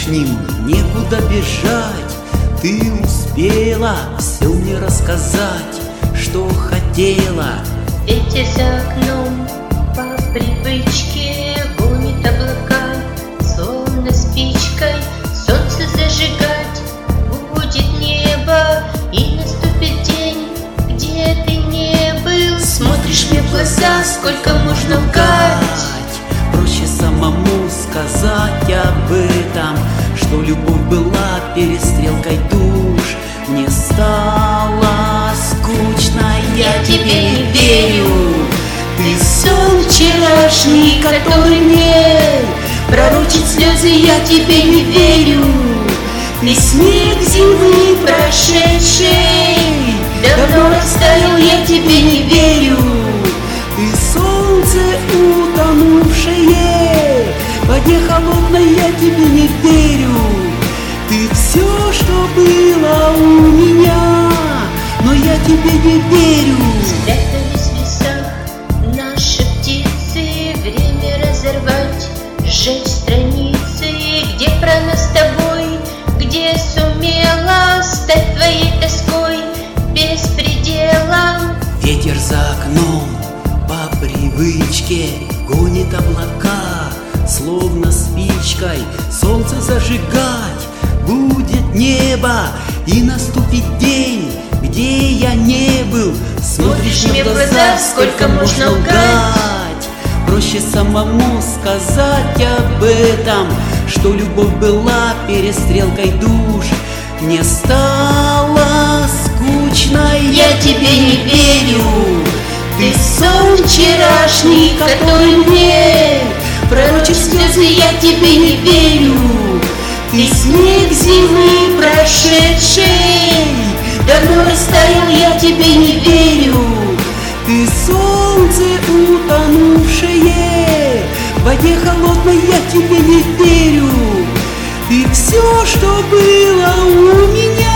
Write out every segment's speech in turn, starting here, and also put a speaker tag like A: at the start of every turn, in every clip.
A: лишним некуда бежать. Ты успела все мне рассказать, что хотела.
B: Ветер за окном по привычке гонит облака, словно спичкой солнце зажигать будет небо, и наступит день, где ты не был. Смотришь мне в глаза, сколько можно лгать.
A: Проще самому сказать об этом, что любовь была перестрелкой душ. Мне стало скучно, я тебе не верю. Ты сон вчерашний, который мне пророчит слезы, я тебе не верю. Ты снег зимы прошедшей, давно растаял, я тебе не верю. Ты солнце утонувшее, в воде холодной, я тебе не верю. Ты все, что было у меня, но я тебе не верю.
B: Спрятались в лесах наши птицы, время разорвать, сжечь страницы, где про нас с тобой, где сумела стать твоей тоской без предела.
A: Ветер за окном по привычке гонит облака, словно спичкой солнце зажигать будет небо, и наступит день, где я не был.
B: Смотришь мне в глаза, сколько можно лгать.
A: Проще самому сказать об этом, что любовь была перестрелкой душ. Мне стало скучно, я тебе не верю. Ты сон вчерашний, который мне пророчит слезы, я тебе не верю. Ты снег зимы прошедшей, давно растаял, я тебе не верю. Ты солнце утонувшее, в воде холодной, я тебе не верю. Ты все, что было у меня.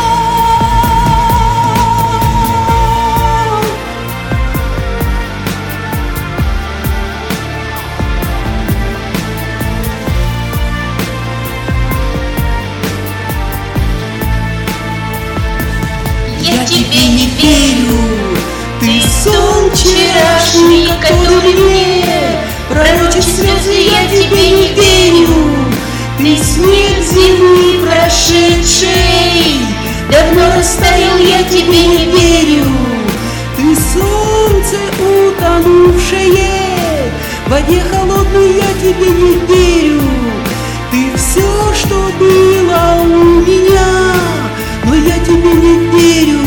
A: Я тебе не верю. Ты сон вчерашний, который мне пророчит слезы, я тебе не верю. Ты снег зимы прошедшей, давно растаял, я тебе не верю. Ты солнце утонувшее, в воде холодной, я тебе не верю. Ты все, что было у меня, но я тебе не верю.